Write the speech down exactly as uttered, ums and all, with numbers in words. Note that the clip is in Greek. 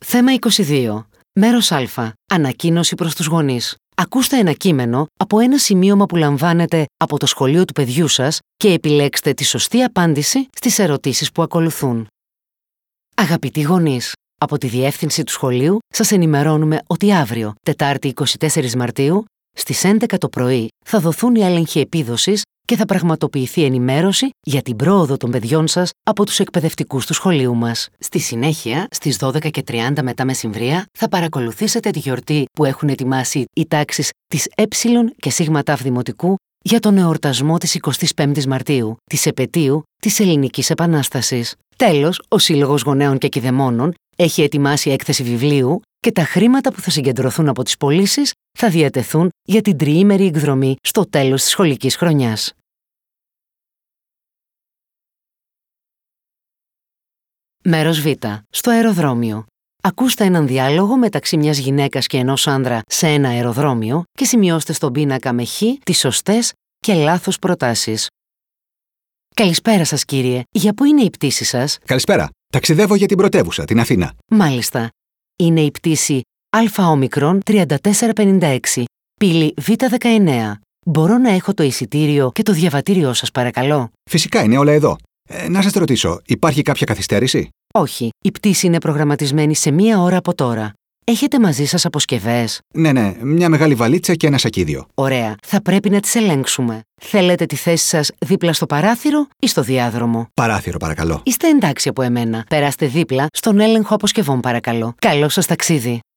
Θέμα είκοσι δύο. Μέρος Α. Ανακοίνωση προς τους γονείς. Ακούστε ένα κείμενο από ένα σημείωμα που λαμβάνετε από το σχολείο του παιδιού σας και επιλέξτε τη σωστή απάντηση στις ερωτήσεις που ακολουθούν. Αγαπητοί γονείς, από τη διεύθυνση του σχολείου σας ενημερώνουμε ότι αύριο, Τετάρτη εικοστή τέταρτη Μαρτίου, στις έντεκα το πρωί θα δοθούν οι έλεγχοι επίδοσης και θα πραγματοποιηθεί ενημέρωση για την πρόοδο των παιδιών σας από τους εκπαιδευτικούς του σχολείου μας. Στη συνέχεια, στις δώδεκα και τριάντα μετά μεσημβρία, θα παρακολουθήσετε τη γιορτή που έχουν ετοιμάσει οι τάξεις της Ε και Σ Δημοτικού για τον εορτασμό της εικοστής πέμπτης Μαρτίου, της επετείου της Ελληνικής Επανάστασης. Τέλος, ο Σύλλογος Γονέων και Κηδεμόνων έχει ετοιμάσει έκθεση βιβλίου και τα χρήματα που θα συγκεντρωθούν από τις πωλήσεις θα διατεθούν για την τριήμερη εκδρομή στο τέλος της σχολικής χρονιάς. Μέρος Β. Στο αεροδρόμιο. Ακούστε έναν διάλογο μεταξύ μιας γυναίκας και ενός άνδρα σε ένα αεροδρόμιο και σημειώστε στον πίνακα με χ τις σωστές και λάθος προτάσεις. Καλησπέρα σας, κύριε. Για πού είναι η πτήση σας? Καλησπέρα. Ταξιδεύω για την πρωτεύουσα, την Αθήνα. Μάλιστα. Είναι η πτήση Α τριάντα τέσσερα πενήντα έξι, πύλη Β δεκαεννέα. Μπορώ να έχω το εισιτήριο και το διαβατήριό σας, παρακαλώ? Φυσικά, είναι όλα εδώ. Ε, να σας ρωτήσω, υπάρχει κάποια καθυστέρηση? Όχι. Η πτήση είναι προγραμματισμένη σε μία ώρα από τώρα. Έχετε μαζί σας αποσκευές? Ναι, ναι. Μια μεγάλη βαλίτσα και ένα σακίδιο. Ωραία. Θα πρέπει να τις ελέγξουμε. Θέλετε τη θέση σας δίπλα στο παράθυρο ή στο διάδρομο? Παράθυρο, παρακαλώ. Είστε εντάξει από εμένα. Περάστε δίπλα στον έλεγχο αποσκευών, παρακαλώ. Καλό σας ταξίδι.